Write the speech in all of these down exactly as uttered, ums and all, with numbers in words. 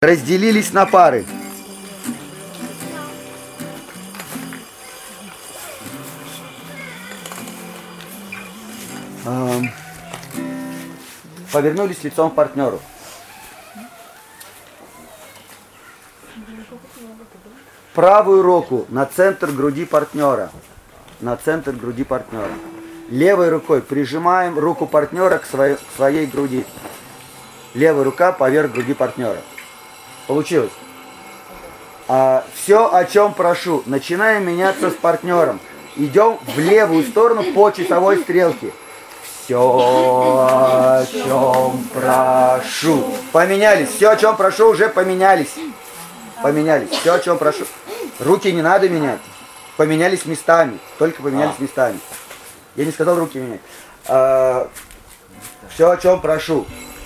разделились на пары. Повернулись лицом к партнеру. Правую руку на центр груди партнера. На центр груди партнера. Левой рукой прижимаем руку партнера к своей, к своей груди. Левая рука поверх груди партнера. Получилось. А, все, о чем прошу. Начинаем меняться с партнером. Идем в левую сторону по часовой стрелке. Все, о чем прошу. Поменялись. Все, о чем прошу, уже поменялись. Поменялись. Все, о чем прошу. Руки не надо менять. Поменялись местами. Только поменялись а. местами. Я не сказал руки менять. А, все, о чем прошу.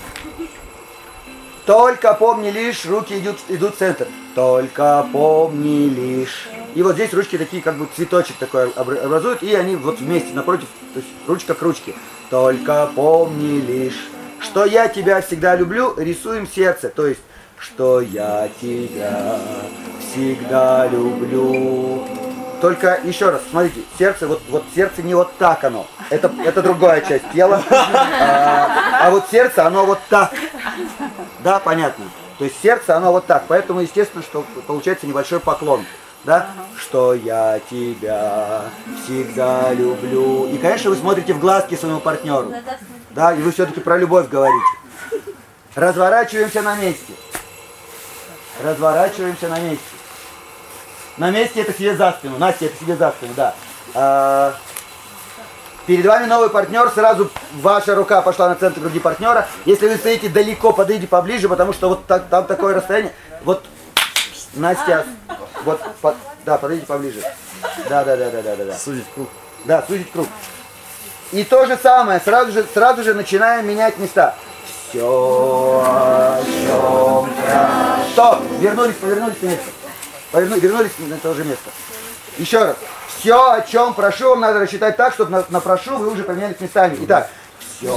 Только помни лишь, руки идут, идут в центр. Только помни лишь. И вот здесь ручки такие, как бы цветочек такой образуют, и они вот вместе, напротив, то есть ручка к ручке. Только помни лишь, что я тебя всегда люблю, рисуем сердце. То есть, что я тебя всегда люблю. Только еще раз, смотрите, сердце, вот, вот сердце не вот так оно. Это, это другая часть тела. А, а вот сердце, оно вот так. Да, понятно. То есть сердце, оно вот так. Поэтому, естественно, что получается небольшой поклон. Да? Что я тебя всегда люблю. И, конечно, вы смотрите в глазки своему партнеру. Да, и вы все-таки про любовь говорите. Разворачиваемся на месте. Разворачиваемся на месте. На месте это себе за спину. Настя, это себе за спину, да. А, перед вами новый партнер. Сразу ваша рука пошла на центр груди партнера. Если вы стоите далеко, подойдите поближе, потому что вот так, там такое расстояние. Вот, Настя, вот, по, да, подойдите поближе. Да, да, да, да, да, да. Сузить круг. Да, сузить круг. И то же самое, сразу же, сразу же начинаем менять места. Все, о чем прошу. Стоп, вернулись, повернулись на место. Поверну, вернулись на то же место. Еще раз. Все, о чем прошу, вам надо рассчитать так, чтобы на, на прошу вы уже поменялись местами. Итак. Все,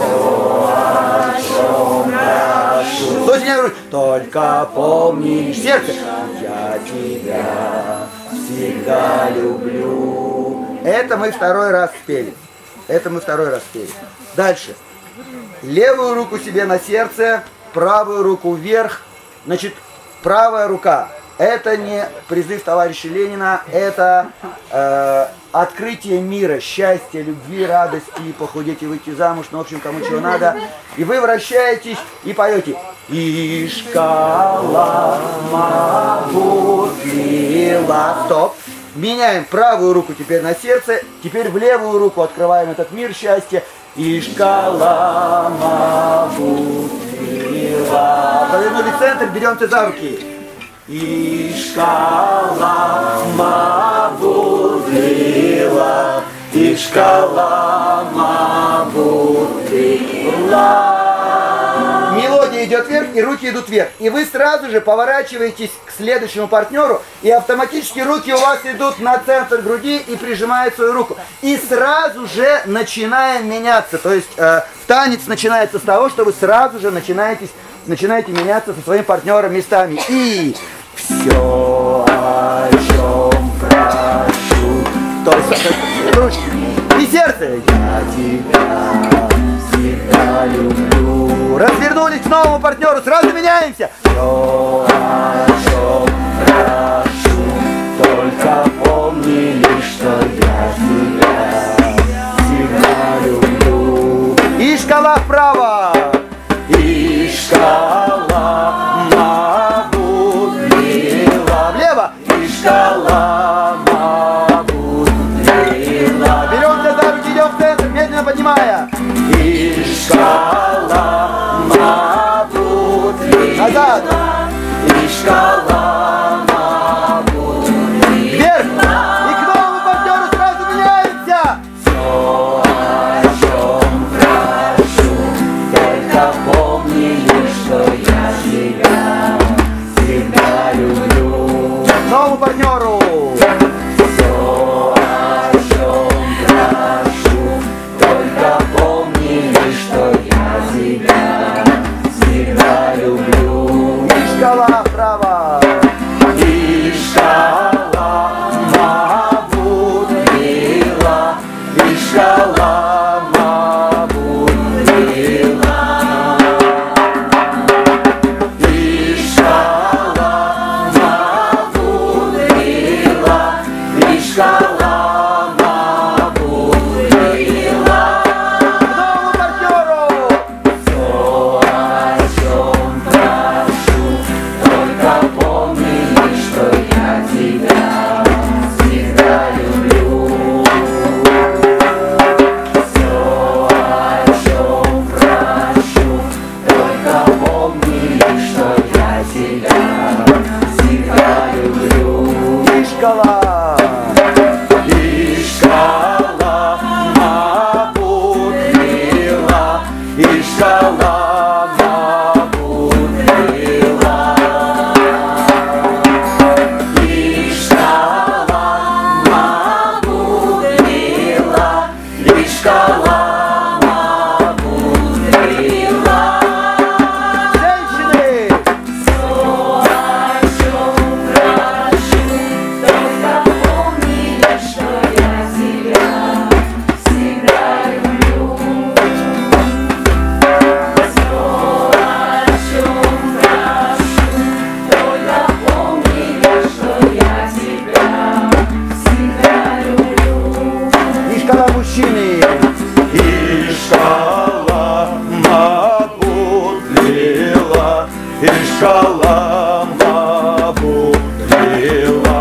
о чем прошу. Кто сильнее говорит? Только помни сердце. Я тебя всегда люблю. Это мы второй раз спели. Это мы второй раз спели. Дальше. Левую руку себе на сердце, правую руку вверх. Значит, правая рука. Это не призыв товарища Ленина, это э, открытие мира, счастья, любви, радости, похудеть и выйти замуж, ну, в общем, кому чего надо. И вы вращаетесь и поете. И шкала мабутлила. Стоп. Меняем правую руку теперь на сердце, теперь в левую руку открываем этот мир счастья. И шкала мабутлила. Повернули центр, беремся за руки. И шкала мабутлила, и шкала мабутлила. Мелодия идет вверх, и руки идут вверх. И вы сразу же поворачиваетесь к следующему партнеру, и автоматически руки у вас идут на центр груди и прижимают свою руку. И сразу же начинаем меняться. То есть э, танец начинается с того, что вы сразу же начинаете, начинаете меняться со своим партнером местами. И все, о чем прошу. То есть, ручки. И сердце. Я тебя всегда люблю. Развернулись к новому партнеру. Сразу меняемся. Все, о чем прошу. Только помни лишь, что я тебя всегда люблю. И шкала вправо. И шкала мабутлила. Влево. И шкала мабутлила. Беремся за руки, идем в центр, медленно поднимая. И шкала мабутлила. Назад. И шкала мабутлила. Вверх. И к новому партнеру сразу меняемся. Все, о чем прошу. Только помни лишь, что я тебя всегда люблю. Новому партнеру. Все, о чем прошу. Только помни лишь, что я тебя всегда люблю. И шкала направо. Ишкала мабут лила, Ишкала мабут лила, Ишкала мабут лила, Ишкала мабут лила. Новому партнеру! Все, о чем прошу, только помни, что я тебя всегда люблю. Все, о чем прошу, только помни, что я тебя всегда люблю. Ишкала, Ишкала мабут лила, Ишкала мабут лила, Ишкала мабут лила, Ишкала мабут лила. Женщины! Все, о чем прошу, только помни, что я тебя всегда люблю. Все, о чем прошу, только помни, что я тебя всегда люблю. Ишкала мужчины! Ишкала мабут лила, Ишкала мабут лила,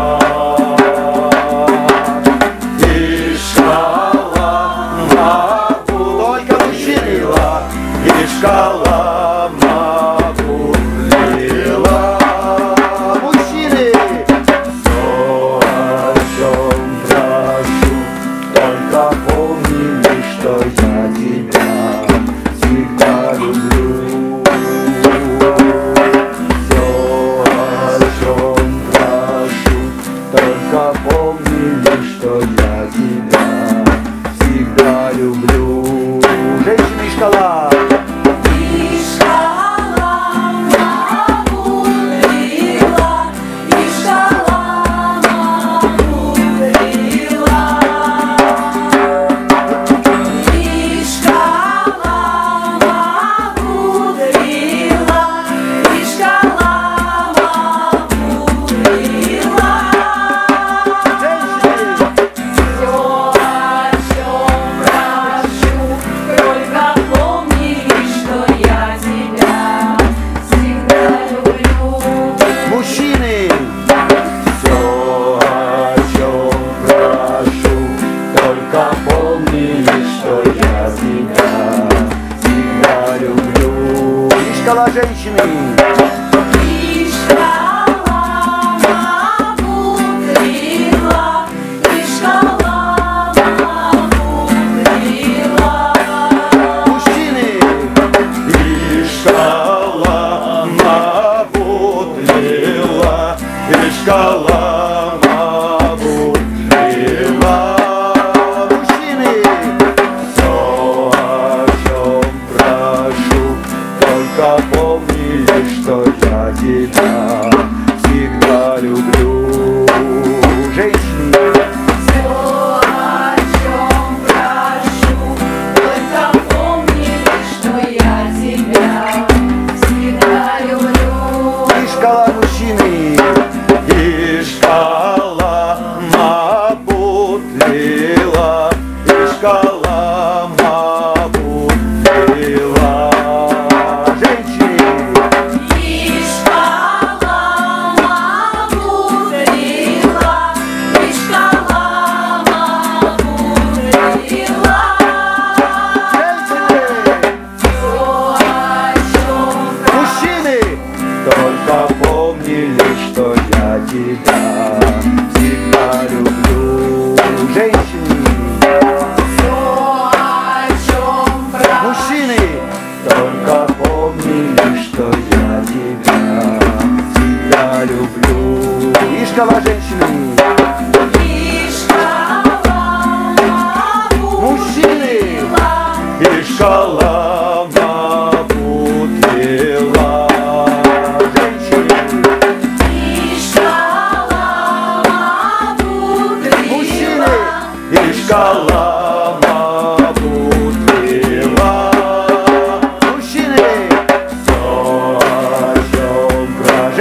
Ишкала мабут, только мужчины лила, Ишкала мабут лила. Мужчины! Все, о чем прошу, только помни, что я тебя всегда люблю. Все, о чем прошу, только помни, что я тебя всегда люблю. Женщины, Ишкала! Ишкала мабут лила, Ишкала мабут лила, Ишкала мабут лила, Ишкала мабут лила. Женщины! Все, о чем прошу, только помни, что я тебя всегда люблю. Мужчины! Все, о чем прошу, только помни, что я тебя всегда люблю. Ишкала, женщины! Ишкала мабут лила, Ишкала мабут лила. Мужчины! Ишкала мабут лила, Ишкала мабут лила. Мужчины! Все, о чем прошу, только помни, что я тебя всегда люблю. Женщины! Все, о чем прошу, только помни, что я тебя всегда люблю. Ишкала, мужчины! Ишкала мабут лила, Ишкала мабут лила. Женщины! Ишкала мабут лила, Ишкала мабут лила. Женщины! Все, о чем мужчины! Только помни, что я тебя всегда люблю. Женщины! Все, о чем прошу, мужчины! Только помни, что я тебя всегда люблю. Ишкала, женщины! Ишкала мабут мужчины! Ишкала мабут лила. Женщины!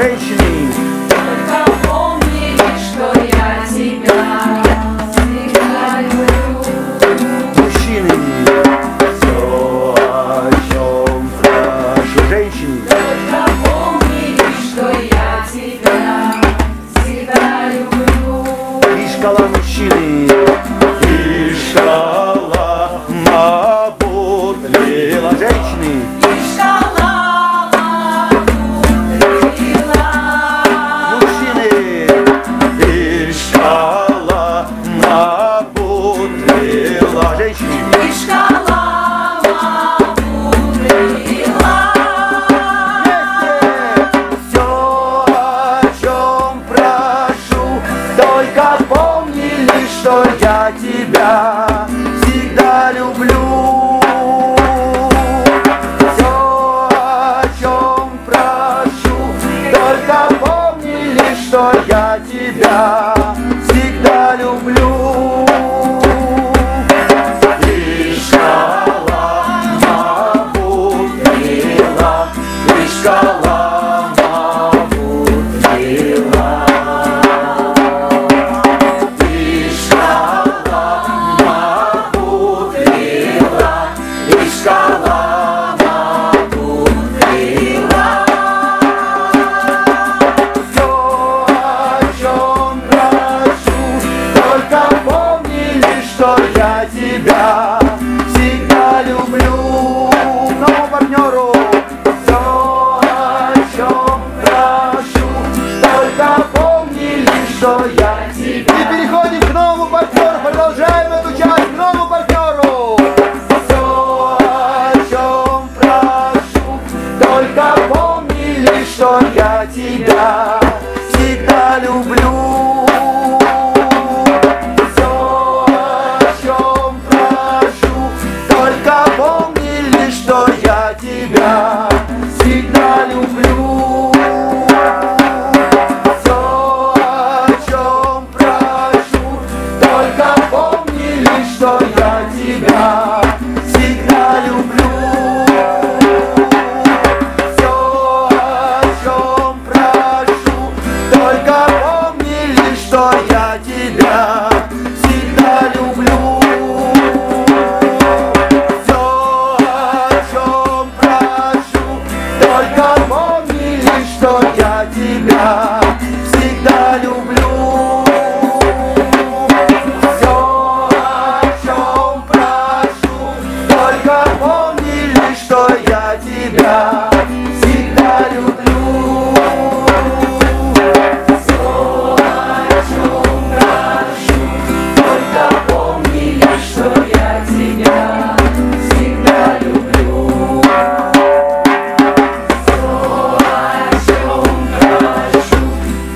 Женщины, Только помни, что я тебя всегда люблю. мужчины, все, о чем прошу. Женщины, Только помни, что я тебя всегда люблю. и шкала мужчины, и шкала мабутлила. Женщины, И шкала мабутлила. мужчины, и шкала мабутлила. Женщины, И шкала мабутлила. все, о чем прошу, только помни лишь, что я тебя всегда люблю. Все, о чем прошу, только помни лишь, что я тебя всегда люблю. И шкала мабутлила, и шкала мабутлила, и шкала мабутлила, и шкала мабутлила. Все, о чем прошу, только помни лишь, что я тебя всегда люблю. Новому партнеру. Все, о чем прошу, только помни лишь, что я тебя. И переходим к новому партнеру, продолжаем эту часть к новому партнеру. Все, о чем прошу, только помни лишь, что я тебя всегда люблю. Все, о чем прошу, только помни лишь, что я тебя всегда люблю. Все, о чем прошу, только помни лишь, что я тебя всегда люблю. Все, о чем прошу, только помни лишь, что я тебя всегда люблю. Все, о чем прошу, только помни лишь, что я тебя всегда люблю. Все, о чем прошу, только помни лишь, что я тебя всегда люблю. Все, о чем прошу, только помни лишь, что я тебя всегда люблю. Все, о чем прошу,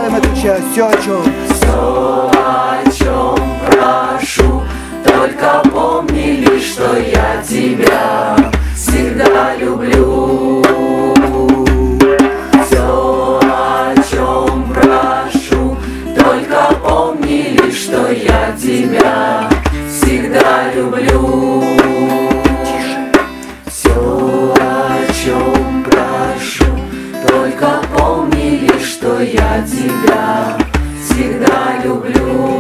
Спеваем эту часть, все о чем. Все, о чем прошу, только помни лишь, что я тебя всегда люблю. Все, о чем прошу, только помни лишь, что я тебя всегда люблю. Все, о чем прошу, только помни лишь, что я тебя всегда люблю.